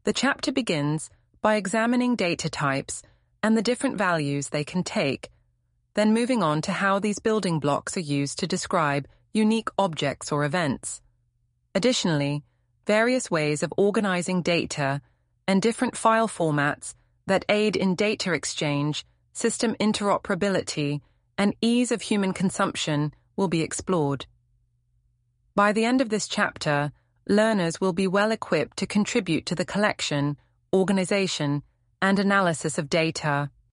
The chapter begins by examining data types and the different values they can take, then moving on to how these building blocks are used to describe unique objects or events. Additionally, various ways of organizing data and different file formats that aid in data exchange, system interoperability, and ease of human consumption will be explored. By the end of this chapter, learners will be well equipped to contribute to the collection, organization, and analysis of data